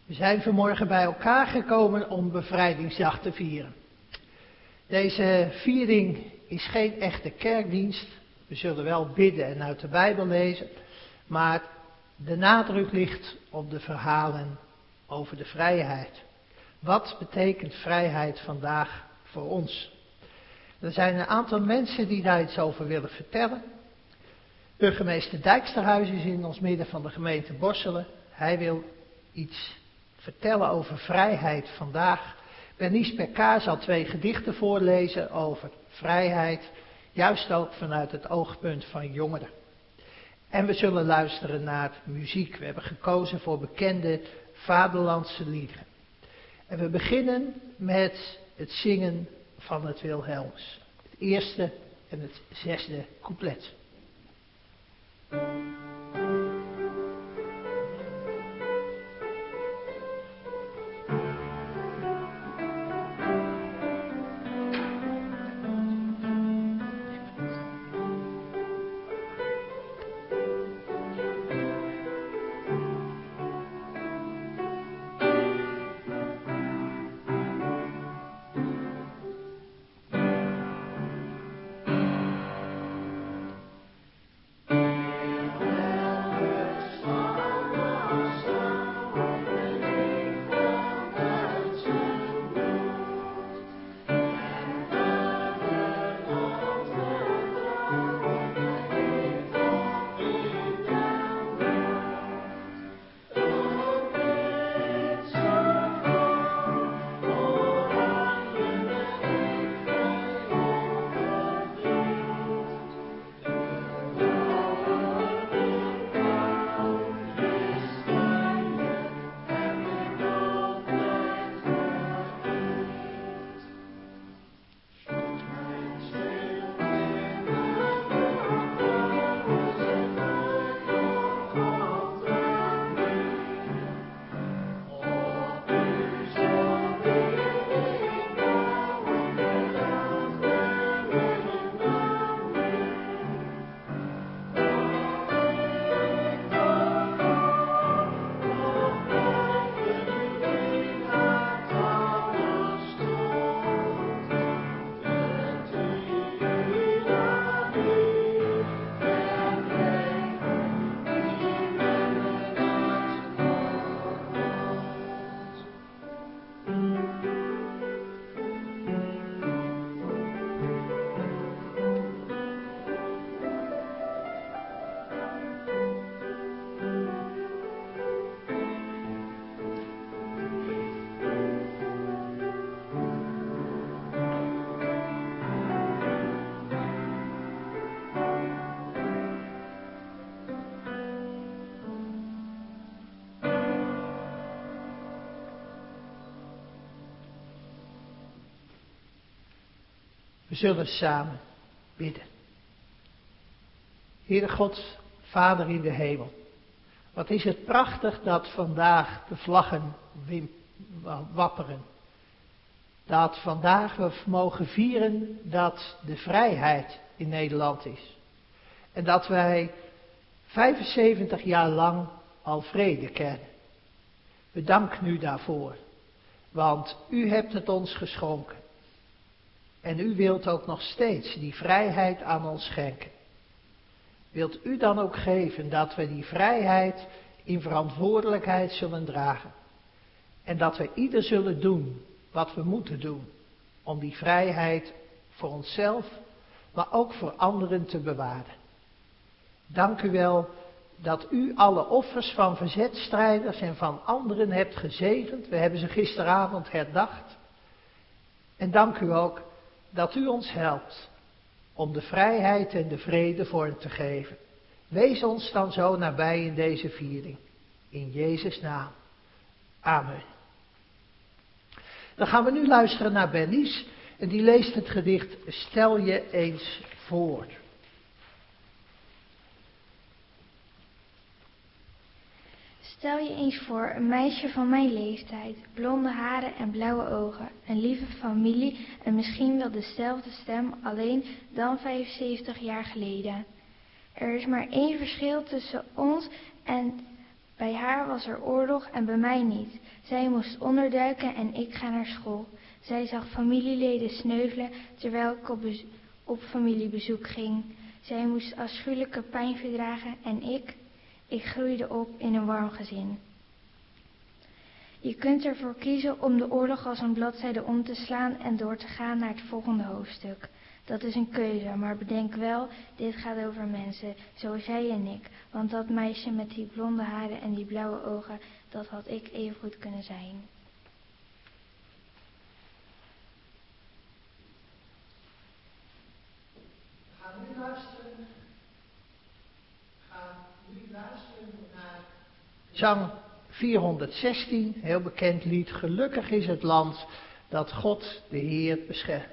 We zijn vanmorgen bij elkaar gekomen om Bevrijdingsdag te vieren. Deze viering is geen echte kerkdienst. We zullen wel bidden en uit de Bijbel lezen. Maar de nadruk ligt op de verhalen over de vrijheid. Wat betekent vrijheid vandaag voor ons? Er zijn een aantal mensen die daar iets over willen vertellen. Burgemeester Dijksterhuis is in ons midden van de gemeente Borselen. Hij wil iets vertellen over vrijheid vandaag. Bernice Perkaar zal 2 gedichten voorlezen over vrijheid. Juist ook vanuit het oogpunt van jongeren. En we zullen luisteren naar muziek. We hebben gekozen voor bekende vaderlandse liederen. En we beginnen met het zingen van het Wilhelmus. Het eerste en het 6e couplet. We zullen samen bidden. Heere God, Vader in de hemel. Wat is het prachtig dat vandaag de vlaggen wapperen. Dat vandaag we mogen vieren dat de vrijheid in Nederland is. En dat wij 75 jaar lang al vrede kennen. We danken u daarvoor. Want u hebt het ons geschonken. En u wilt ook nog steeds die vrijheid aan ons schenken. Wilt u dan ook geven dat we die vrijheid in verantwoordelijkheid zullen dragen. En dat we ieder zullen doen wat we moeten doen. Om die vrijheid voor onszelf, maar ook voor anderen te bewaren. Dank u wel dat u alle offers van verzetstrijders en van anderen hebt gezegend. We hebben ze gisteravond herdacht. En dank u ook dat u ons helpt om de vrijheid en de vrede vorm te geven. Wees ons dan zo nabij in deze viering. In Jezus' naam. Amen. Dan gaan we nu luisteren naar Bernice en die leest het gedicht Stel je eens voor. Stel je eens voor, een meisje van mijn leeftijd, blonde haren en blauwe ogen, een lieve familie en misschien wel dezelfde stem, alleen dan 75 jaar geleden. Er is maar één verschil tussen ons en Bij haar was er oorlog en bij mij niet. Zij moest onderduiken en ik ga naar school. Zij zag familieleden sneuvelen terwijl ik op familiebezoek ging. Zij moest afschuwelijke pijn verdragen en ik groeide op in een warm gezin. Je kunt ervoor kiezen om de oorlog als een bladzijde om te slaan en door te gaan naar het volgende hoofdstuk. Dat is een keuze, maar bedenk wel, dit gaat over mensen, zoals jij en ik. Want dat meisje met die blonde haren en die blauwe ogen, dat had ik evengoed kunnen zijn. We gaan nu luisteren naar zang 416, heel bekend lied. Gelukkig is het land dat God de Heer beschermt.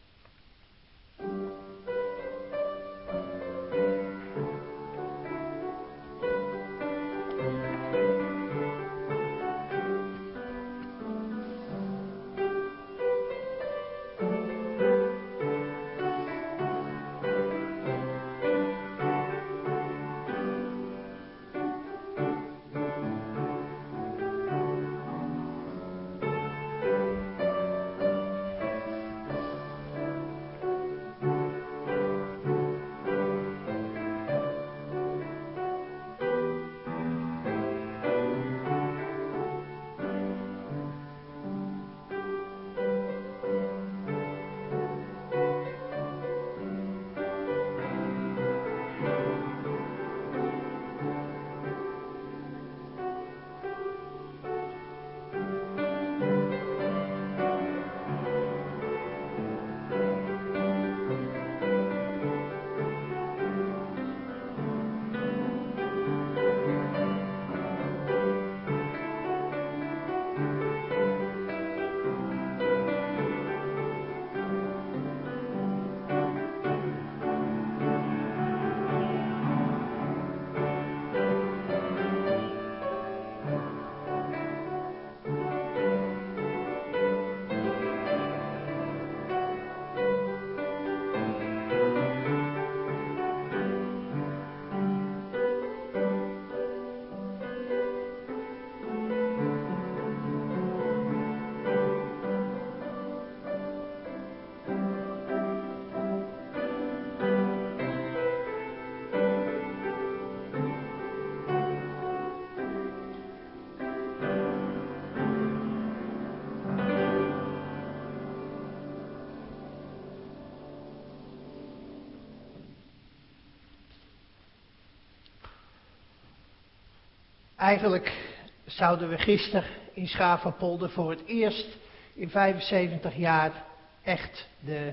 Eigenlijk zouden we gisteren in Schavenpolder voor het eerst in 75 jaar echt de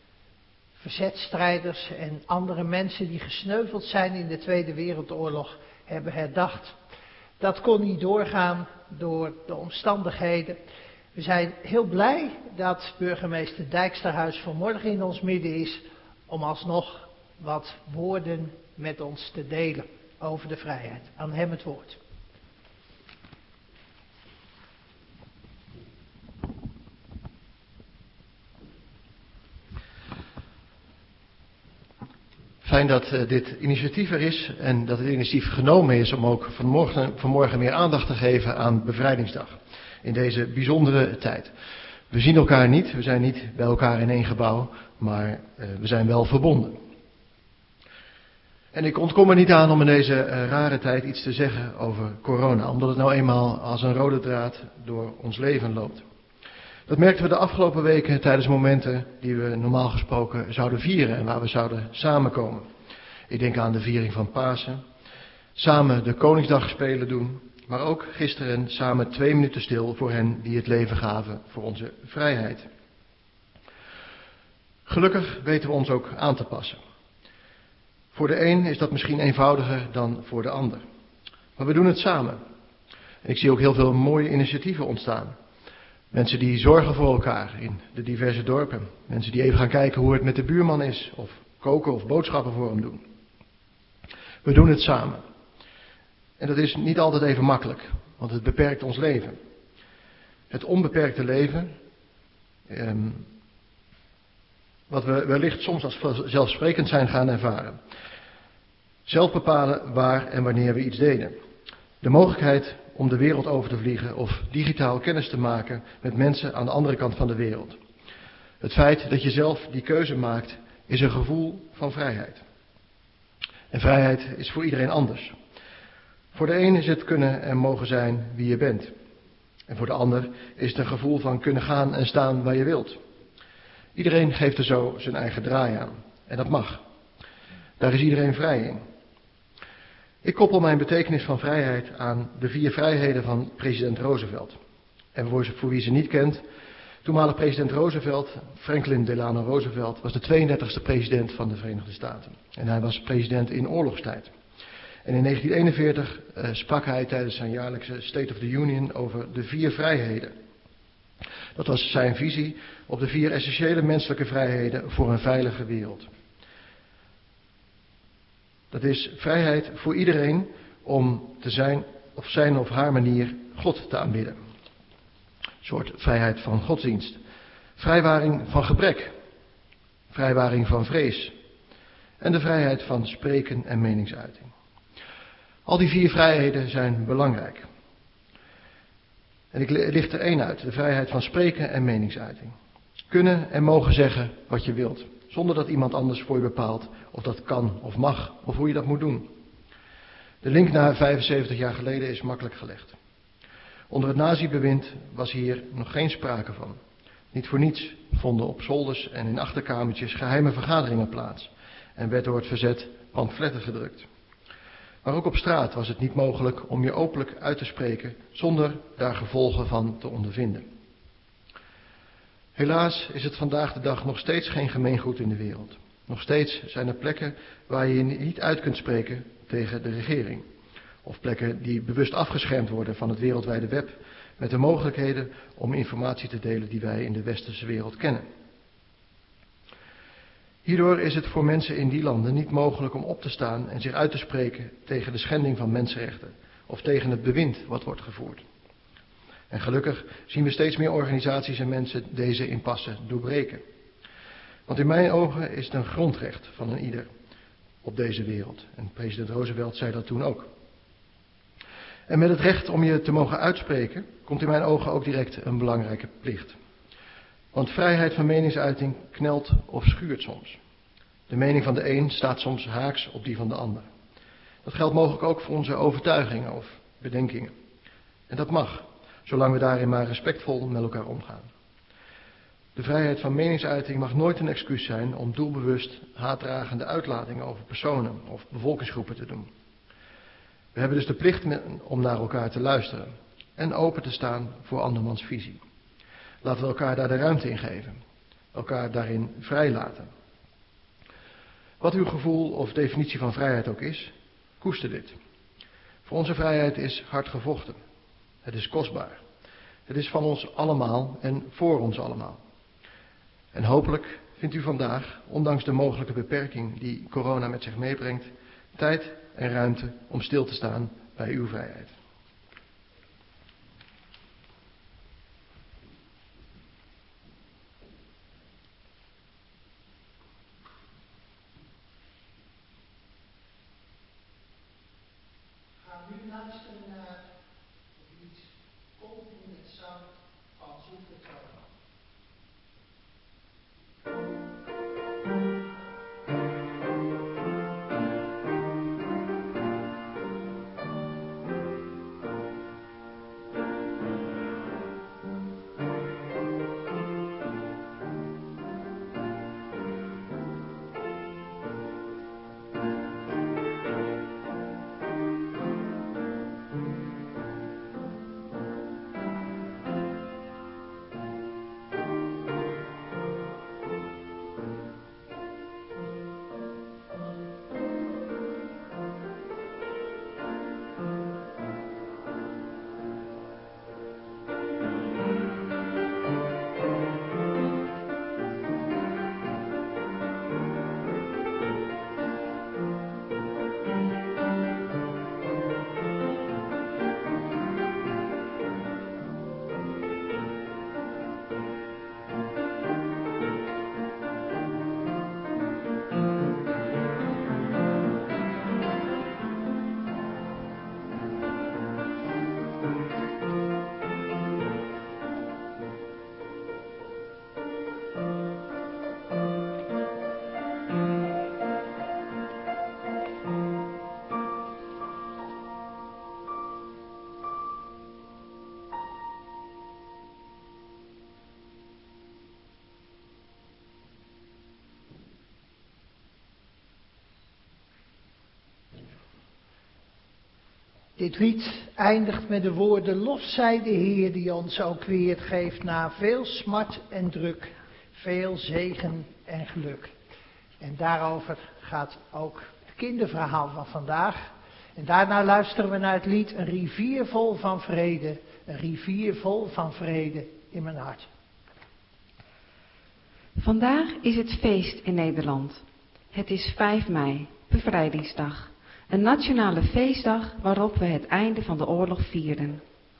verzetstrijders en andere mensen die gesneuveld zijn in de Tweede Wereldoorlog hebben herdacht. Dat kon niet doorgaan door de omstandigheden. We zijn heel blij dat burgemeester Dijksterhuis vanmorgen in ons midden is om alsnog wat woorden met ons te delen over de vrijheid. Aan hem het woord. Fijn dat dit initiatief er is en dat het initiatief genomen is om ook vanmorgen meer aandacht te geven aan Bevrijdingsdag. In deze bijzondere tijd. We zien elkaar niet, we zijn niet bij elkaar in één gebouw, maar we zijn wel verbonden. En ik ontkom er niet aan om in deze rare tijd iets te zeggen over corona, omdat het nou eenmaal als een rode draad door ons leven loopt. Dat merkten we de afgelopen weken tijdens momenten die we normaal gesproken zouden vieren en waar we zouden samenkomen. Ik denk aan de viering van Pasen, samen de Koningsdagspelen doen, maar ook gisteren samen 2 minuten stil voor hen die het leven gaven voor onze vrijheid. Gelukkig weten we ons ook aan te passen. Voor de een is dat misschien eenvoudiger dan voor de ander. Maar we doen het samen. En ik zie ook heel veel mooie initiatieven ontstaan. Mensen die zorgen voor elkaar in de diverse dorpen. Mensen die even gaan kijken hoe het met de buurman is. Of koken of boodschappen voor hem doen. We doen het samen. En dat is niet altijd even makkelijk. Want het beperkt ons leven. Het onbeperkte leven. Wat we wellicht soms als zelfsprekend zijn gaan ervaren. Zelf bepalen waar en wanneer we iets deden. De mogelijkheid om de wereld over te vliegen of digitaal kennis te maken met mensen aan de andere kant van de wereld. Het feit dat je zelf die keuze maakt is een gevoel van vrijheid. En vrijheid is voor iedereen anders. Voor de een is het kunnen en mogen zijn wie je bent. En voor de ander is het een gevoel van kunnen gaan en staan waar je wilt. Iedereen geeft er zo zijn eigen draai aan. En dat mag. Daar is iedereen vrij in. Ik koppel mijn betekenis van vrijheid aan de 4 vrijheden van president Roosevelt. En voor wie ze niet kent, toenmalig president Roosevelt, Franklin Delano Roosevelt, was de 32e president van de Verenigde Staten. En hij was president in oorlogstijd. En in 1941 sprak hij tijdens zijn jaarlijkse State of the Union over de 4 vrijheden. Dat was zijn visie op de 4 essentiële menselijke vrijheden voor een veilige wereld. Dat is vrijheid voor iedereen om te zijn op zijn of haar manier God te aanbidden. Een soort vrijheid van godsdienst. Vrijwaring van gebrek. Vrijwaring van vrees. En de vrijheid van spreken en meningsuiting. Al die 4 vrijheden zijn belangrijk. En ik licht er 1 uit. De vrijheid van spreken en meningsuiting. Kunnen en mogen zeggen wat je wilt. Zonder dat iemand anders voor je bepaalt of dat kan of mag of hoe je dat moet doen. De link naar 75 jaar geleden is makkelijk gelegd. Onder het nazi-bewind was hier nog geen sprake van. Niet voor niets vonden op zolders en in achterkamertjes geheime vergaderingen plaats. En werd door het verzet pamfletten gedrukt. Maar ook op straat was het niet mogelijk om je openlijk uit te spreken zonder daar gevolgen van te ondervinden. Helaas is het vandaag de dag nog steeds geen gemeengoed in de wereld. Nog steeds zijn er plekken waar je je niet uit kunt spreken tegen de regering. Of plekken die bewust afgeschermd worden van het wereldwijde web met de mogelijkheden om informatie te delen die wij in de westerse wereld kennen. Hierdoor is het voor mensen in die landen niet mogelijk om op te staan en zich uit te spreken tegen de schending van mensenrechten of tegen het bewind wat wordt gevoerd. En gelukkig zien we steeds meer organisaties en mensen deze impasse doorbreken. Want in mijn ogen is het een grondrecht van een ieder op deze wereld. En president Roosevelt zei dat toen ook. En met het recht om je te mogen uitspreken komt in mijn ogen ook direct een belangrijke plicht. Want vrijheid van meningsuiting knelt of schuurt soms. De mening van de een staat soms haaks op die van de ander. Dat geldt mogelijk ook voor onze overtuigingen of bedenkingen. En dat mag, zolang we daarin maar respectvol met elkaar omgaan. De vrijheid van meningsuiting mag nooit een excuus zijn om doelbewust haatdragende uitlatingen over personen of bevolkingsgroepen te doen. We hebben dus de plicht om naar elkaar te luisteren en open te staan voor andermans visie. Laten we elkaar daar de ruimte in geven, elkaar daarin vrijlaten. Wat uw gevoel of definitie van vrijheid ook is, koester dit. Voor onze vrijheid is hard gevochten. Het is kostbaar. Het is van ons allemaal en voor ons allemaal. En hopelijk vindt u vandaag, ondanks de mogelijke beperking die corona met zich meebrengt, tijd en ruimte om stil te staan bij uw vrijheid. Gaan nu luisteren naar iets komt in het zang van Zoetertoon. Dit lied eindigt met de woorden: lof zij de Heer die ons ook weer geeft na veel smart en druk, veel zegen en geluk. En daarover gaat ook het kinderverhaal van vandaag. En daarna luisteren we naar het lied Een rivier vol van vrede, een rivier vol van vrede in mijn hart. Vandaag is het feest in Nederland. Het is 5 mei, Bevrijdingsdag. Een nationale feestdag waarop we het einde van de oorlog vieren.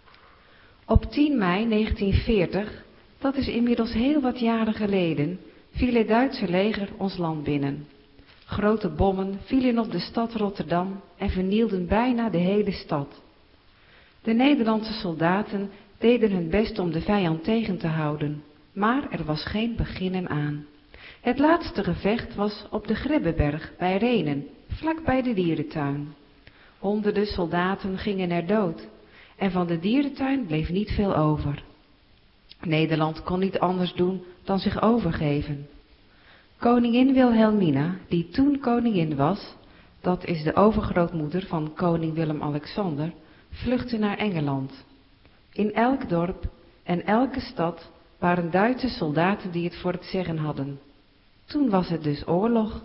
Op 10 mei 1940, dat is inmiddels heel wat jaren geleden, viel het Duitse leger ons land binnen. Grote bommen vielen op de stad Rotterdam en vernielden bijna de hele stad. De Nederlandse soldaten deden hun best om de vijand tegen te houden, maar er was geen beginnen aan. Het laatste gevecht was op de Grebbeberg bij Rhenen, vlak bij de dierentuin. Honderden soldaten gingen er dood en van de dierentuin bleef niet veel over. Nederland kon niet anders doen dan zich overgeven. Koningin Wilhelmina, die toen koningin was, dat is de overgrootmoeder van koning Willem-Alexander, vluchtte naar Engeland. In elk dorp en elke stad waren Duitse soldaten die het voor het zeggen hadden. Toen was het dus oorlog.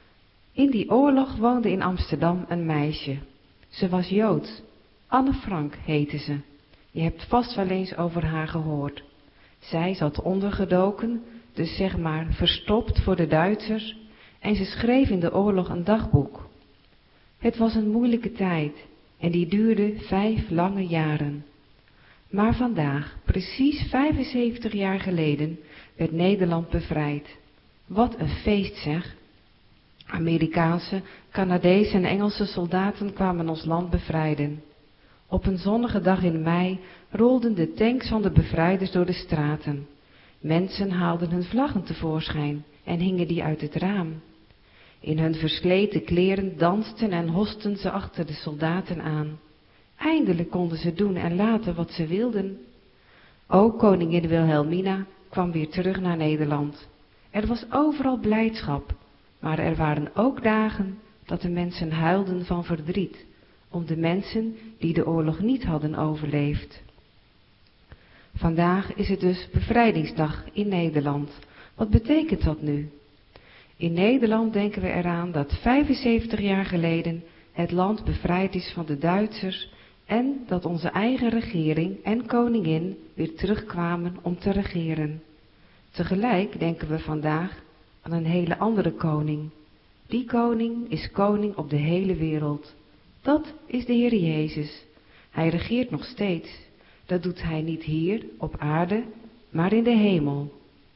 In die oorlog woonde in Amsterdam een meisje. Ze was Joods. Anne Frank heette ze. Je hebt vast wel eens over haar gehoord. Zij zat ondergedoken, dus zeg maar verstopt voor de Duitsers, en ze schreef in de oorlog een dagboek. Het was een moeilijke tijd en die duurde 5 lange jaren. Maar vandaag, precies 75 jaar geleden, werd Nederland bevrijd. Wat een feest zeg! Amerikaanse, Canadese en Engelse soldaten kwamen ons land bevrijden. Op een zonnige dag in mei rolden de tanks van de bevrijders door de straten. Mensen haalden hun vlaggen tevoorschijn en hingen die uit het raam. In hun versleten kleren dansten en hosten ze achter de soldaten aan. Eindelijk konden ze doen en laten wat ze wilden. Ook koningin Wilhelmina kwam weer terug naar Nederland. Er was overal blijdschap, maar er waren ook dagen dat de mensen huilden van verdriet, om de mensen die de oorlog niet hadden overleefd. Vandaag is het dus Bevrijdingsdag in Nederland. Wat betekent dat nu? In Nederland denken we eraan dat 75 jaar geleden het land bevrijd is van de Duitsers en dat onze eigen regering en koningin weer terugkwamen om te regeren. Tegelijk denken we vandaag aan een hele andere koning. Die koning is koning op de hele wereld. Dat is de Heer Jezus. Hij regeert nog steeds. Dat doet hij niet hier op aarde, maar in de hemel.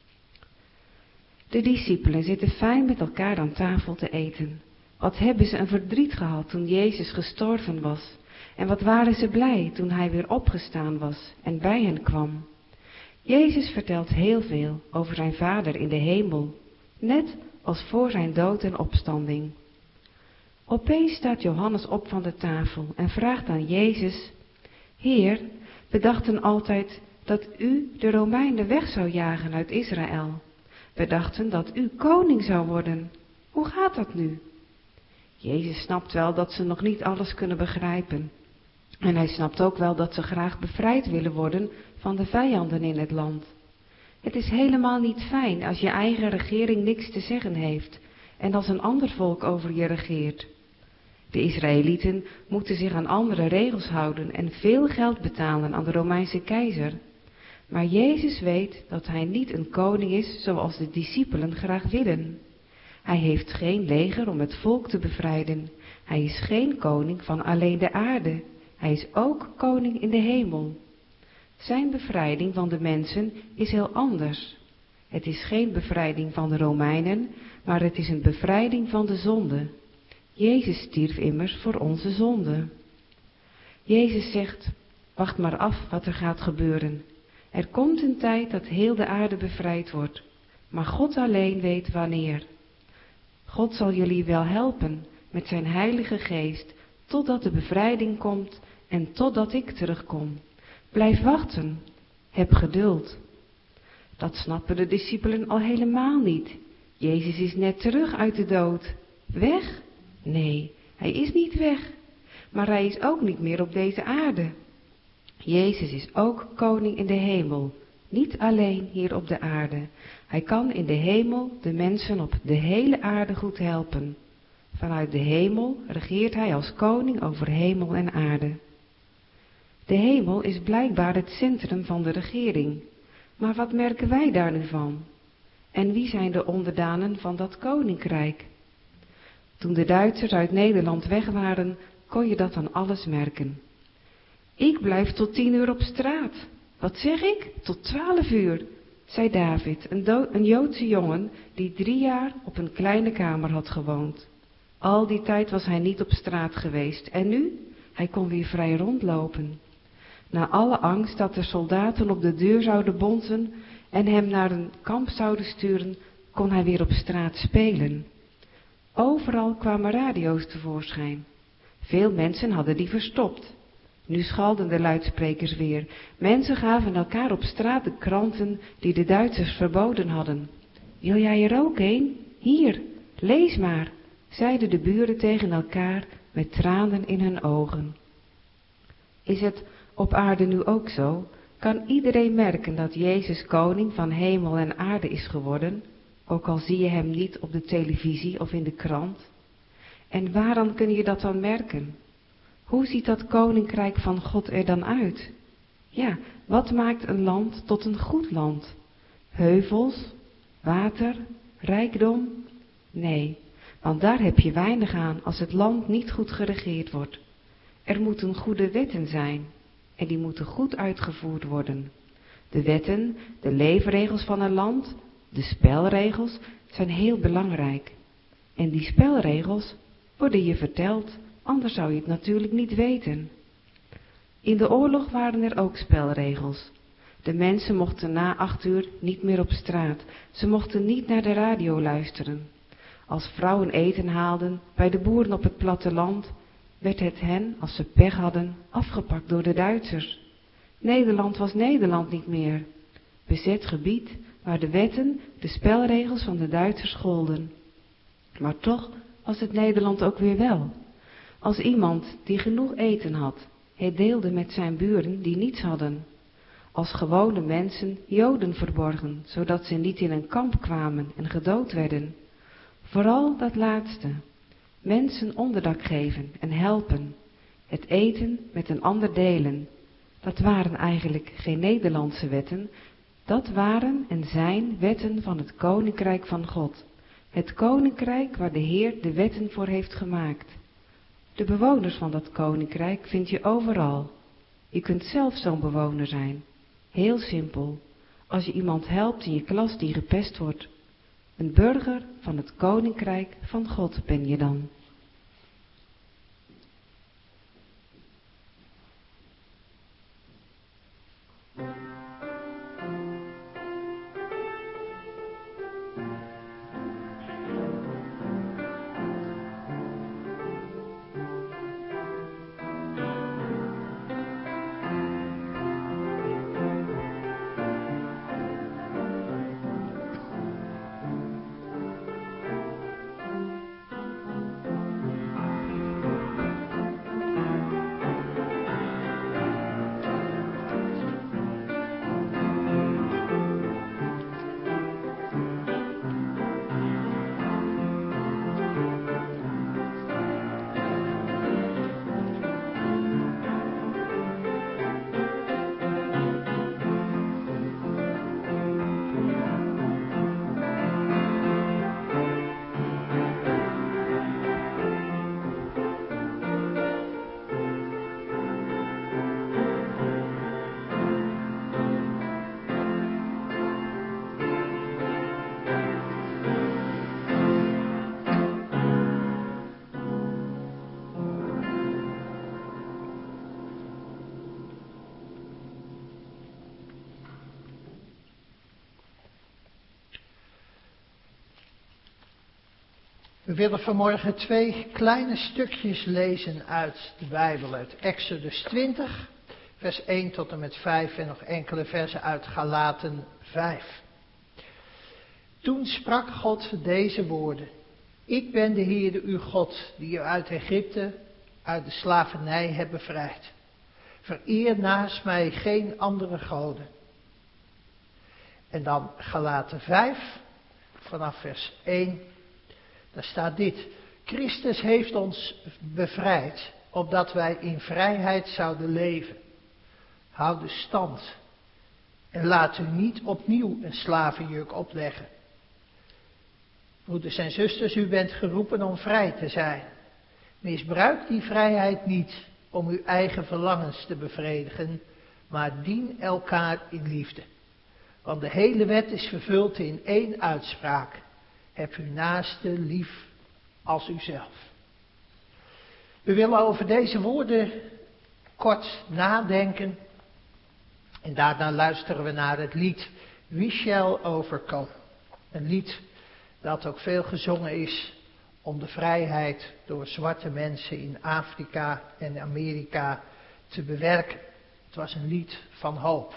De discipelen zitten fijn met elkaar aan tafel te eten. Wat hebben ze een verdriet gehad toen Jezus gestorven was. En wat waren ze blij toen hij weer opgestaan was en bij hen kwam. Jezus vertelt heel veel over zijn Vader in de hemel, net als voor zijn dood en opstanding. Opeens staat Johannes op van de tafel en vraagt aan Jezus: Heer, we dachten altijd dat u de Romeinen weg zou jagen uit Israël. We dachten dat u koning zou worden. Hoe gaat dat nu? Jezus snapt wel dat ze nog niet alles kunnen begrijpen. En hij snapt ook wel dat ze graag bevrijd willen worden van de vijanden in het land. Het is helemaal niet fijn als je eigen regering niks te zeggen heeft en als een ander volk over je regeert. De Israëlieten moeten zich aan andere regels houden en veel geld betalen aan de Romeinse keizer. Maar Jezus weet dat hij niet een koning is zoals de discipelen graag willen. Hij heeft geen leger om het volk te bevrijden. Hij is geen koning van alleen de aarde. Hij is ook koning in de hemel. Zijn bevrijding van de mensen is heel anders. Het is geen bevrijding van de Romeinen, maar het is een bevrijding van de zonde. Jezus stierf immers voor onze zonde. Jezus zegt: wacht maar af wat er gaat gebeuren. Er komt een tijd dat heel de aarde bevrijd wordt, maar God alleen weet wanneer. God zal jullie wel helpen met zijn Heilige Geest, totdat de bevrijding komt en totdat ik terugkom. Blijf wachten, heb geduld. Dat snappen de discipelen al helemaal niet. Jezus is net terug uit de dood. Weg? Nee, hij is niet weg. maar hij is ook niet meer op deze aarde. Jezus is ook koning in de hemel, niet alleen hier op de aarde. Hij kan in de hemel de mensen op de hele aarde goed helpen. Vanuit de hemel regeert hij als koning over hemel en aarde. De hemel is blijkbaar het centrum van de regering. Maar wat merken wij daar nu van? En wie zijn de onderdanen van dat koninkrijk? Toen de Duitsers uit Nederland weg waren, kon je dat aan alles merken. Ik blijf tot 10 uur op straat. Wat zeg ik? Tot 12 uur, zei David, een Joodse jongen die 3 jaar op een kleine kamer had gewoond. Al die tijd was hij niet op straat geweest en nu? Hij kon weer vrij rondlopen. Na alle angst dat de soldaten op de deur zouden bonzen en hem naar een kamp zouden sturen, kon hij weer op straat spelen. Overal kwamen radio's tevoorschijn. Veel mensen hadden die verstopt. Nu schalden de luidsprekers weer. Mensen gaven elkaar op straat de kranten die de Duitsers verboden hadden. Wil jij er ook een? Hier, lees maar, zeiden de buren tegen elkaar met tranen in hun ogen. Is het op aarde nu ook zo? Kan iedereen merken dat Jezus koning van hemel en aarde is geworden, ook al zie je hem niet op de televisie of in de krant? En waaraan kun je dat dan merken? Hoe ziet dat koninkrijk van God er dan uit? Ja, wat maakt een land tot een goed land? Heuvels, water, rijkdom? Nee, want daar heb je weinig aan als het land niet goed geregeerd wordt. Er moeten goede wetten zijn en die moeten goed uitgevoerd worden. De wetten, de leefregels van een land, de spelregels zijn heel belangrijk. En die spelregels worden je verteld, anders zou je het natuurlijk niet weten. In de oorlog waren er ook spelregels. De mensen mochten na 8 uur niet meer op straat. Ze mochten niet naar de radio luisteren. Als vrouwen eten haalden bij de boeren op het platteland, werd het hen, als ze pech hadden, afgepakt door de Duitsers. Nederland was Nederland niet meer. Bezet gebied waar de wetten, de spelregels van de Duitsers golden. Maar toch was het Nederland ook weer wel. Als iemand die genoeg eten had, het deelde met zijn buren die niets hadden. Als gewone mensen Joden verborgen, zodat ze niet in een kamp kwamen en gedood werden. Vooral dat laatste. Mensen onderdak geven en helpen. Het eten met een ander delen. Dat waren eigenlijk geen Nederlandse wetten. Dat waren en zijn wetten van het koninkrijk van God. Het koninkrijk waar de Heer de wetten voor heeft gemaakt. De bewoners van dat koninkrijk vind je overal. Je kunt zelf zo'n bewoner zijn. Heel simpel. Als je iemand helpt in je klas die gepest wordt. Een burger van het koninkrijk van God ben je dan. We willen vanmorgen 2 kleine stukjes lezen uit de Bijbel, uit Exodus 20, vers 1 tot en met 5 en nog enkele versen uit Galaten 5. Toen sprak God deze woorden: Ik ben de Heere uw God, die u uit Egypte, uit de slavernij heb bevrijd. Vereer naast mij geen andere goden. En dan Galaten 5, vanaf vers 1, daar staat dit. Christus heeft ons bevrijd, opdat wij in vrijheid zouden leven. Houd de stand en laat u niet opnieuw een slavenjuk opleggen. Broeders en zusters, u bent geroepen om vrij te zijn. Misbruik die vrijheid niet om uw eigen verlangens te bevredigen, maar dien elkaar in liefde. Want de hele wet is vervuld in één uitspraak. Heb uw naaste lief als uzelf. We willen over deze woorden kort nadenken. En daarna luisteren we naar het lied Wie shall overcome. Een lied dat ook veel gezongen is om de vrijheid door zwarte mensen in Afrika en Amerika te bewerken. Het was een lied van hoop.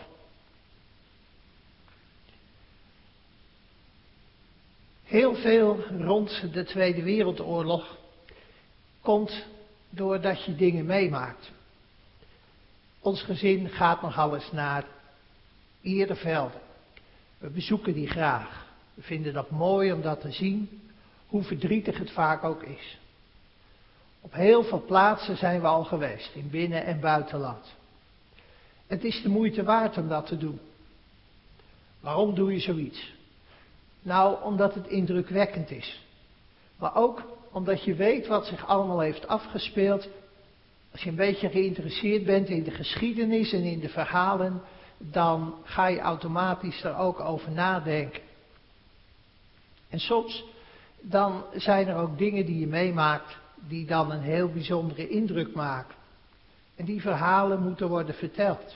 Heel veel rond de Tweede Wereldoorlog komt doordat je dingen meemaakt. Ons gezin gaat nogal eens naar Erevelde. We bezoeken die graag. We vinden dat mooi om dat te zien, hoe verdrietig het vaak ook is. Op heel veel plaatsen zijn we al geweest, in binnen- en buitenland. Het is de moeite waard om dat te doen. Waarom doe je zoiets? Nou, omdat het indrukwekkend is. Maar ook omdat je weet wat zich allemaal heeft afgespeeld. Als je een beetje geïnteresseerd bent in de geschiedenis en in de verhalen, dan ga je automatisch er ook over nadenken. En soms dan zijn er ook dingen die je meemaakt die dan een heel bijzondere indruk maken. En die verhalen moeten worden verteld.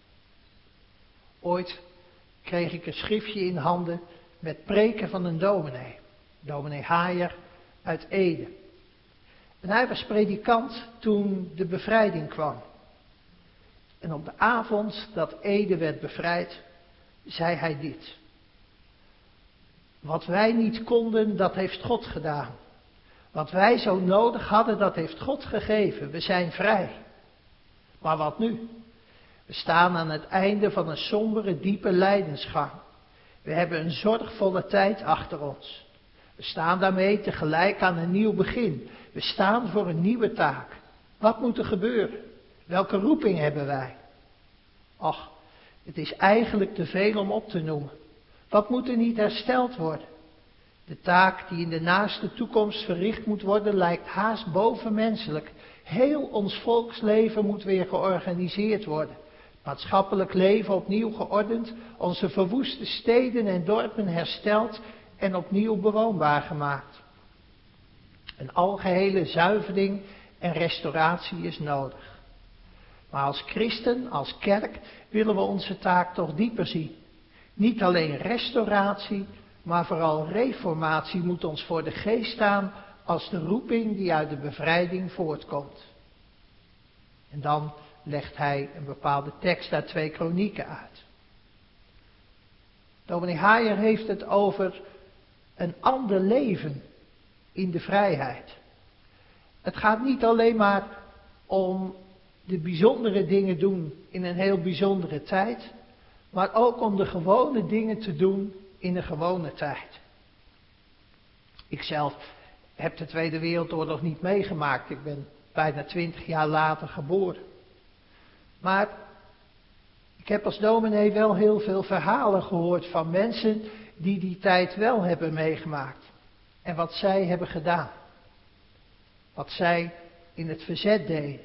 Ooit kreeg ik een schriftje in handen met preken van een dominee. Dominee Haier uit Ede. En hij was predikant toen de bevrijding kwam. En op de avond dat Ede werd bevrijd, zei hij dit. Wat wij niet konden, dat heeft God gedaan. Wat wij zo nodig hadden, dat heeft God gegeven. We zijn vrij. Maar wat nu? We staan aan het einde van een sombere, diepe lijdensgang. We hebben een zorgvolle tijd achter ons. We staan daarmee tegelijk aan een nieuw begin. We staan voor een nieuwe taak. Wat moet er gebeuren? Welke roeping hebben wij? Och, het is eigenlijk te veel om op te noemen. Wat moet er niet hersteld worden? De taak die in de naaste toekomst verricht moet worden lijkt haast bovenmenselijk. Heel ons volksleven moet weer georganiseerd worden. Maatschappelijk leven opnieuw geordend, onze verwoeste steden en dorpen hersteld en opnieuw bewoonbaar gemaakt. Een algehele zuivering en restauratie is nodig. Maar als christen, als kerk, willen we onze taak toch dieper zien. Niet alleen restauratie, maar vooral reformatie moet ons voor de geest staan als de roeping die uit de bevrijding voortkomt. En dan legt hij een bepaalde tekst uit 2 Kronieken uit. Dominee Haier heeft het over een ander leven in de vrijheid. Het gaat niet alleen maar om de bijzondere dingen doen in een heel bijzondere tijd, maar ook om de gewone dingen te doen in een gewone tijd. Ikzelf heb de Tweede Wereldoorlog niet meegemaakt. Ik ben bijna 20 jaar later geboren. Maar ik heb als dominee wel heel veel verhalen gehoord van mensen die die tijd wel hebben meegemaakt. En wat zij hebben gedaan. Wat zij in het verzet deden.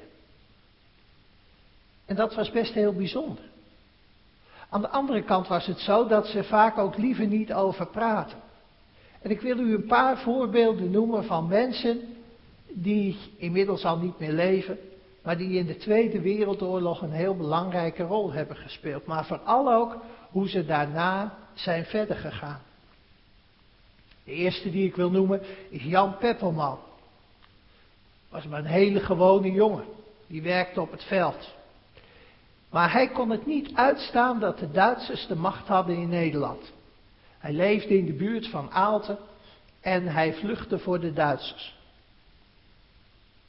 En dat was best heel bijzonder. Aan de andere kant was het zo dat ze vaak ook liever niet over praten. En ik wil u een paar voorbeelden noemen van mensen die inmiddels al niet meer leven, maar die in de Tweede Wereldoorlog een heel belangrijke rol hebben gespeeld. Maar vooral ook hoe ze daarna zijn verder gegaan. De eerste die ik wil noemen is Jan Peppelman. Was maar een hele gewone jongen. Die werkte op het veld. Maar hij kon het niet uitstaan dat de Duitsers de macht hadden in Nederland. Hij leefde in de buurt van Aalten en hij vluchtte voor de Duitsers.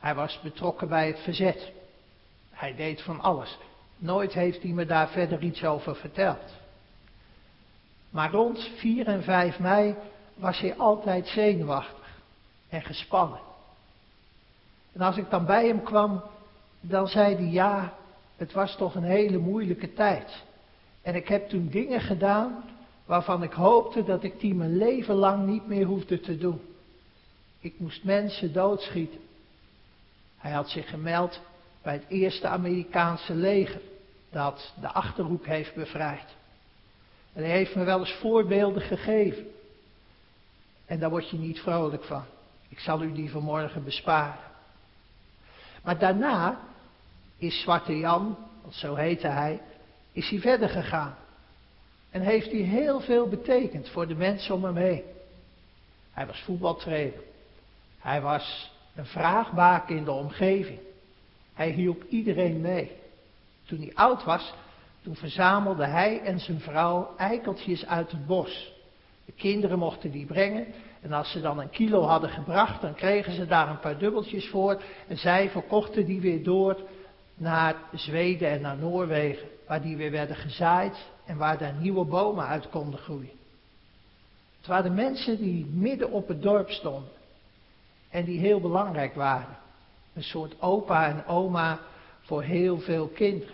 Hij was betrokken bij het verzet. Hij deed van alles. Nooit heeft hij me daar verder iets over verteld. Maar rond 4 en 5 mei was hij altijd zenuwachtig en gespannen. En als ik dan bij hem kwam, dan zei hij ja, het was toch een hele moeilijke tijd. En ik heb toen dingen gedaan waarvan ik hoopte dat ik die mijn leven lang niet meer hoefde te doen. Ik moest mensen doodschieten. Hij had zich gemeld bij het eerste Amerikaanse leger dat de Achterhoek heeft bevrijd. En hij heeft me wel eens voorbeelden gegeven. En daar word je niet vrolijk van. Ik zal u die vanmorgen besparen. Maar daarna is Zwarte Jan, want zo heette hij, is hij verder gegaan. En heeft hij heel veel betekend voor de mensen om hem heen. Hij was voetbaltrainer. Hij was een vraagbaken in de omgeving. Hij hielp iedereen mee. Toen hij oud was, toen verzamelde hij en zijn vrouw eikeltjes uit het bos. De kinderen mochten die brengen. En als ze dan 1 kilo hadden gebracht, dan kregen ze daar een paar dubbeltjes voor. En zij verkochten die weer door naar Zweden en naar Noorwegen. Waar die weer werden gezaaid en waar daar nieuwe bomen uit konden groeien. Het waren mensen die midden op het dorp stonden. En die heel belangrijk waren. Een soort opa en oma voor heel veel kinderen.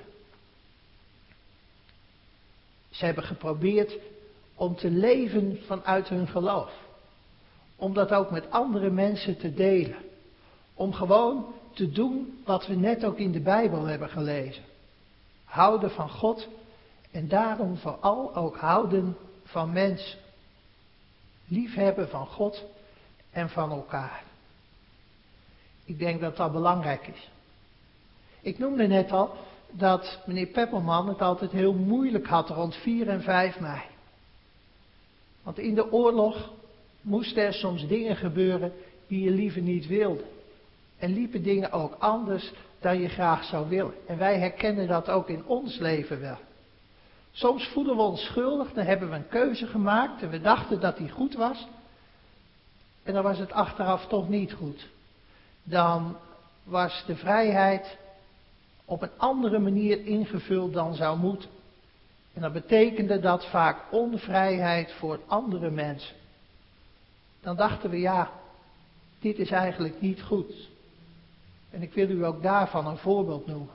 Ze hebben geprobeerd om te leven vanuit hun geloof. Om dat ook met andere mensen te delen. Om gewoon te doen wat we net ook in de Bijbel hebben gelezen. Houden van God en daarom vooral ook houden van mensen. Liefhebben van God en van elkaar. Ik denk dat dat belangrijk is. Ik noemde net al dat meneer Peppelman het altijd heel moeilijk had rond 4 en 5 mei. Want in de oorlog moesten er soms dingen gebeuren die je liever niet wilde. En liepen dingen ook anders dan je graag zou willen. En wij herkennen dat ook in ons leven wel. Soms voelen we ons schuldig, dan hebben we een keuze gemaakt en we dachten dat die goed was. En dan was het achteraf toch niet goed. Dan was de vrijheid op een andere manier ingevuld dan zou moeten. En dat betekende dat vaak onvrijheid voor andere mensen. Dan dachten we ja, dit is eigenlijk niet goed. En ik wil u ook daarvan een voorbeeld noemen.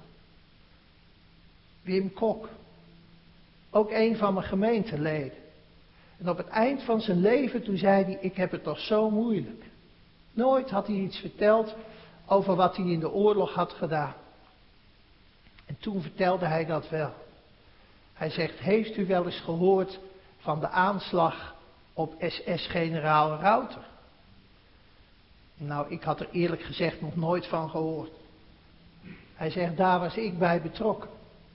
Wim Kok. Ook een van mijn gemeenteleden. En op het eind van zijn leven toen zei hij, ik heb het toch zo moeilijk. Nooit had hij iets verteld over wat hij in de oorlog had gedaan. En toen vertelde hij dat wel. Hij zegt, heeft u wel eens gehoord van de aanslag op SS-generaal Rauter? Nou, ik had er eerlijk gezegd nog nooit van gehoord. Hij zegt, daar was ik bij betrokken.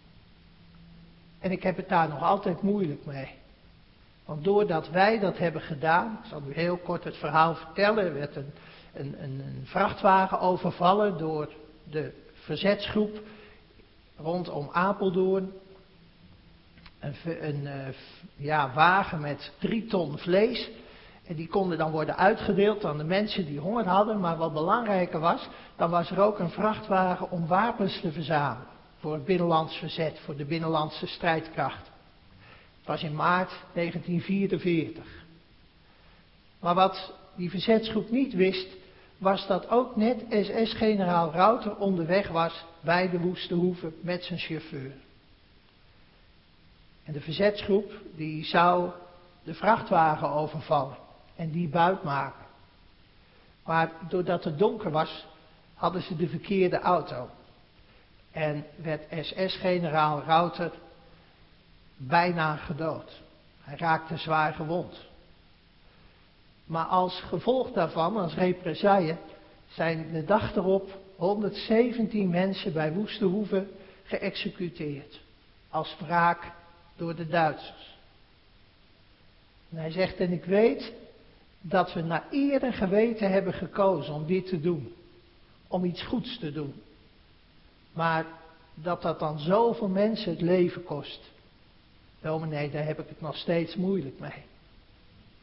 En ik heb het daar nog altijd moeilijk mee. Want doordat wij dat hebben gedaan, ik zal u heel kort het verhaal vertellen, er werd een vrachtwagen overvallen door de verzetsgroep rondom Apeldoorn. Een wagen met 3 ton vlees. En die konden dan worden uitgedeeld aan de mensen die honger hadden. Maar wat belangrijker was, dan was er ook een vrachtwagen om wapens te verzamelen. Voor het binnenlands verzet, voor de binnenlandse strijdkracht. Het was in maart 1944. Maar wat die verzetsgroep niet wist, was dat ook net SS-generaal Rauter onderweg was bij de Woeste Hoeve met zijn chauffeur. En de verzetsgroep die zou de vrachtwagen overvallen en die buit maken. Maar doordat het donker was, hadden ze de verkeerde auto. En werd SS-generaal Rauter bijna gedood. Hij raakte zwaar gewond. Maar als gevolg daarvan, als represaille, zijn de dag erop 117 mensen bij Woeste Hoeve geëxecuteerd. Als wraak door de Duitsers. En hij zegt, en ik weet dat we naar eer en geweten hebben gekozen om dit te doen. Om iets goeds te doen. Maar dat dan zoveel mensen het leven kost. Dominee, daar heb ik het nog steeds moeilijk mee.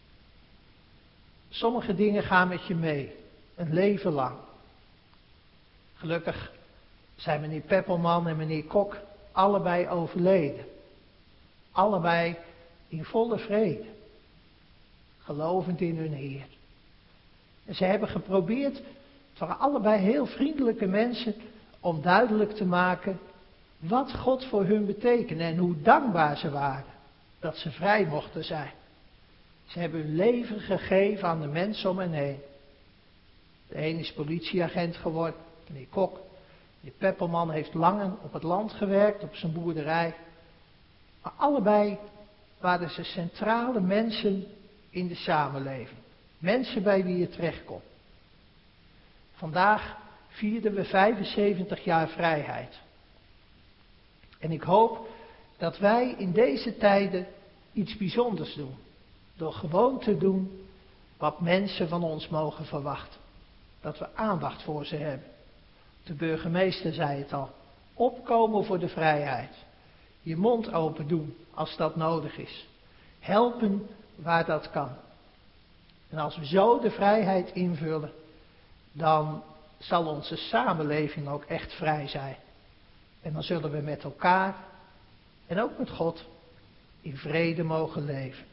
Sommige dingen gaan met je mee. Een leven lang. Gelukkig zijn meneer Peppelman en meneer Kok allebei overleden. Allebei in volle vrede. Gelovend in hun Heer. En ze hebben geprobeerd, het waren allebei heel vriendelijke mensen, om duidelijk te maken wat God voor hun betekende en hoe dankbaar ze waren dat ze vrij mochten zijn. Ze hebben hun leven gegeven aan de mensen om hen heen. De een is politieagent geworden, meneer Kok. Meneer Peppelman heeft lang op het land gewerkt, op zijn boerderij. Maar allebei waren ze centrale mensen in de samenleving. Mensen bij wie je terechtkomt. Vandaag vierden we 75 jaar vrijheid. En ik hoop dat wij in deze tijden iets bijzonders doen. Door gewoon te doen wat mensen van ons mogen verwachten. Dat we aandacht voor ze hebben. De burgemeester zei het al. Opkomen voor de vrijheid. Je mond open doen als dat nodig is. Helpen waar dat kan. En als we zo de vrijheid invullen, dan zal onze samenleving ook echt vrij zijn. En dan zullen we met elkaar en ook met God in vrede mogen leven.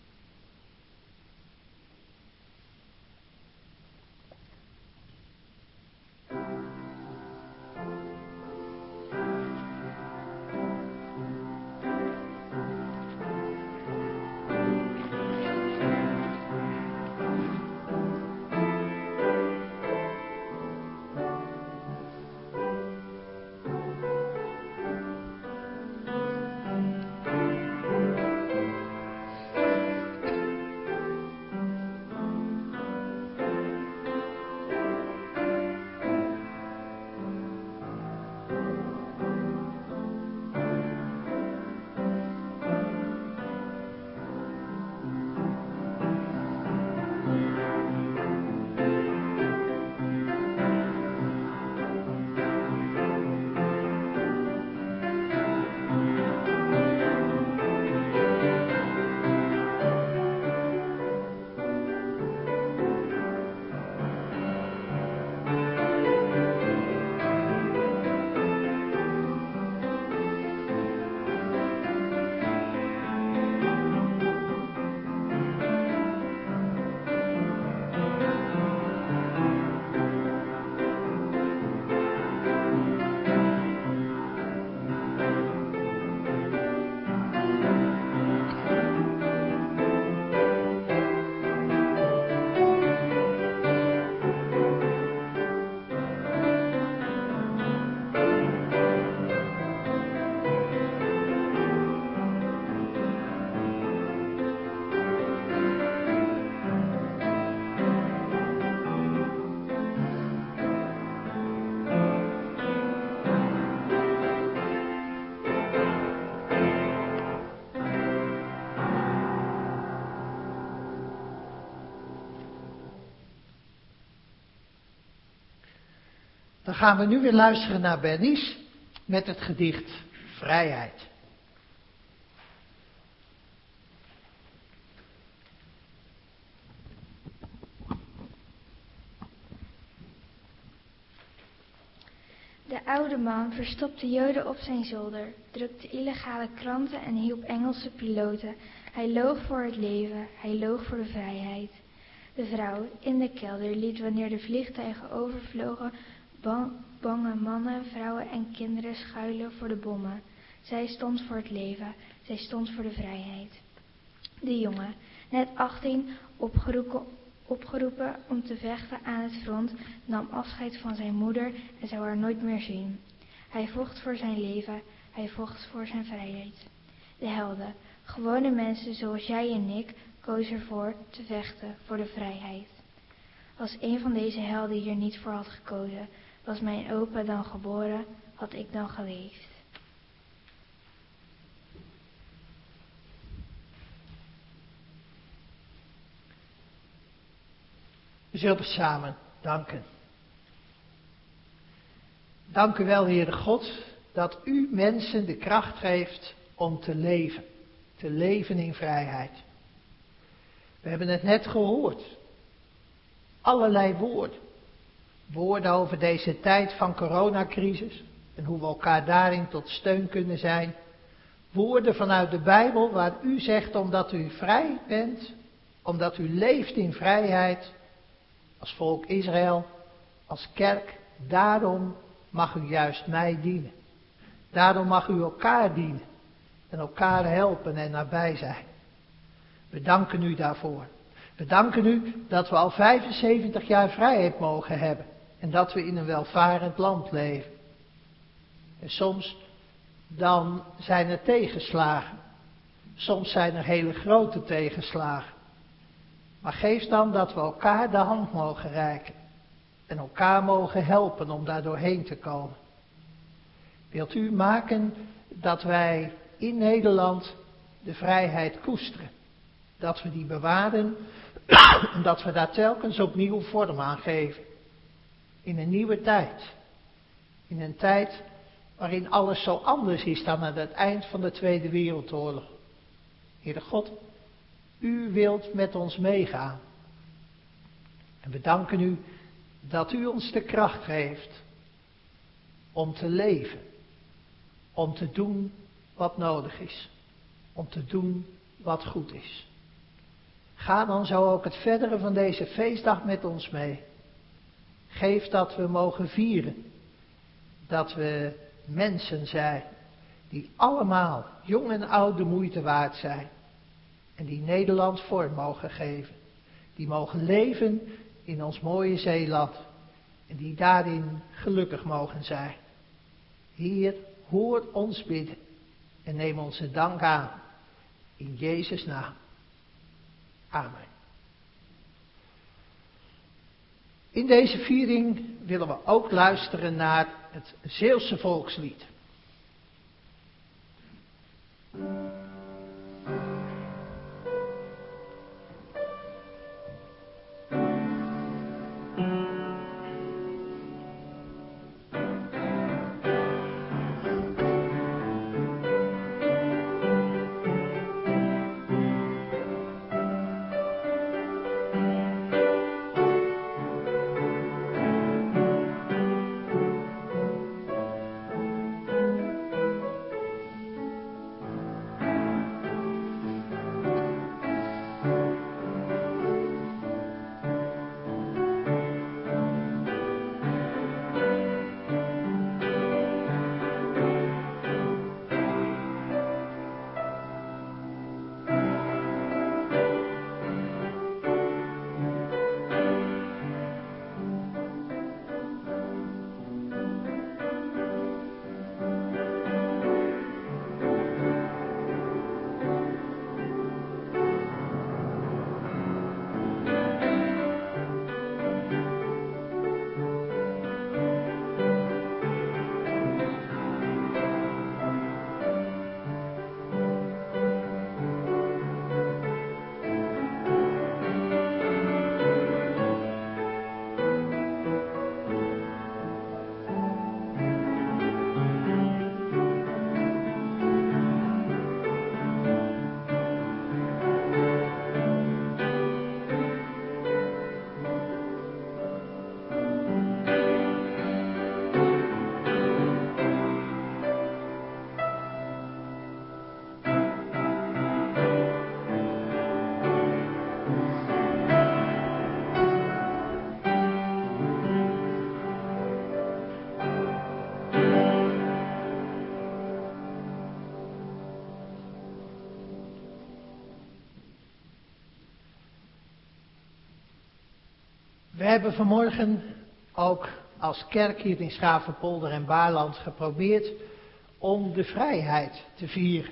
Dan gaan we nu weer luisteren naar Bernice met het gedicht Vrijheid. De oude man verstopte Joden op zijn zolder, drukte illegale kranten en hielp Engelse piloten. Hij loog voor het leven, hij loog voor de vrijheid. De vrouw in de kelder liet wanneer de vliegtuigen overvlogen bange mannen, vrouwen en kinderen schuilen voor de bommen. Zij stond voor het leven, zij stond voor de vrijheid. De jongen, net 18, opgeroepen om te vechten aan het front, nam afscheid van zijn moeder en zou haar nooit meer zien. Hij vocht voor zijn leven, hij vocht voor zijn vrijheid. De helden, gewone mensen zoals jij en ik, kozen ervoor te vechten voor de vrijheid. Als een van deze helden hier niet voor had gekozen, was mijn opa dan geboren, had ik dan geleefd. We zullen samen danken. Dank u wel, Heere God, dat u mensen de kracht geeft om te leven. Te leven in vrijheid. We hebben het net gehoord. Allerlei woorden. Woorden over deze tijd van coronacrisis en hoe we elkaar daarin tot steun kunnen zijn. Woorden vanuit de Bijbel waar u zegt omdat u vrij bent, omdat u leeft in vrijheid, als volk Israël, als kerk, daarom mag u juist mij dienen. Daarom mag u elkaar dienen en elkaar helpen en nabij zijn. We danken u daarvoor. We danken u dat we al 75 jaar vrijheid mogen hebben en dat we in een welvarend land leven. En soms dan zijn er tegenslagen. Soms zijn er hele grote tegenslagen. Maar geef dan dat we elkaar de hand mogen reiken en elkaar mogen helpen om daar doorheen te komen. Wilt u maken dat wij in Nederland de vrijheid koesteren. Dat we die bewaren en dat we daar telkens opnieuw vorm aan geven. In een nieuwe tijd. In een tijd waarin alles zo anders is dan aan het eind van de Tweede Wereldoorlog. Heere God, u wilt met ons meegaan. En we danken u dat u ons de kracht geeft om te leven. Om te doen wat nodig is. Om te doen wat goed is. Ga dan zo ook het verdere van deze feestdag met ons mee. Geef dat we mogen vieren. Dat we mensen zijn die allemaal, jong en oud, de moeite waard zijn. En die Nederland vorm mogen geven. Die mogen leven in ons mooie Zeeland. En die daarin gelukkig mogen zijn. Heer, hoor ons bidden. En neem onze dank aan. In Jezus' naam. Amen. In deze viering willen we ook luisteren naar het Zeeuwse volkslied. We hebben vanmorgen ook als kerk hier in Schavenpolder en Baarland geprobeerd om de vrijheid te vieren.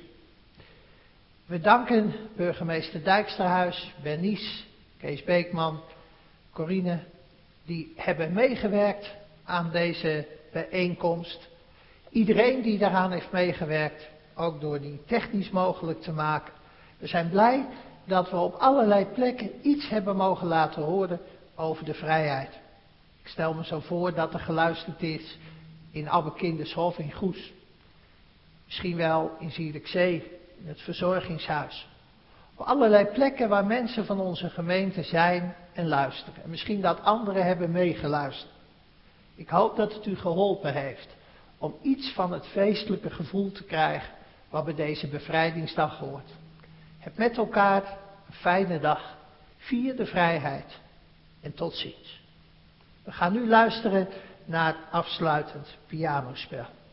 We danken burgemeester Dijksterhuis, Bernice, Kees Beekman, Corine, die hebben meegewerkt aan deze bijeenkomst. Iedereen die daaraan heeft meegewerkt, ook door die technisch mogelijk te maken. We zijn blij dat we op allerlei plekken iets hebben mogen laten horen over de vrijheid. Ik stel me zo voor dat er geluisterd is in Abbekindershof in Goes. Misschien wel in Zierikzee, in het verzorgingshuis. Op allerlei plekken waar mensen van onze gemeente zijn en luisteren. En misschien dat anderen hebben meegeluisterd. Ik hoop dat het u geholpen heeft om iets van het feestelijke gevoel te krijgen wat bij deze bevrijdingsdag hoort. Heb met elkaar een fijne dag. Vier de vrijheid. En tot ziens. We gaan nu luisteren naar het afsluitend pianospel.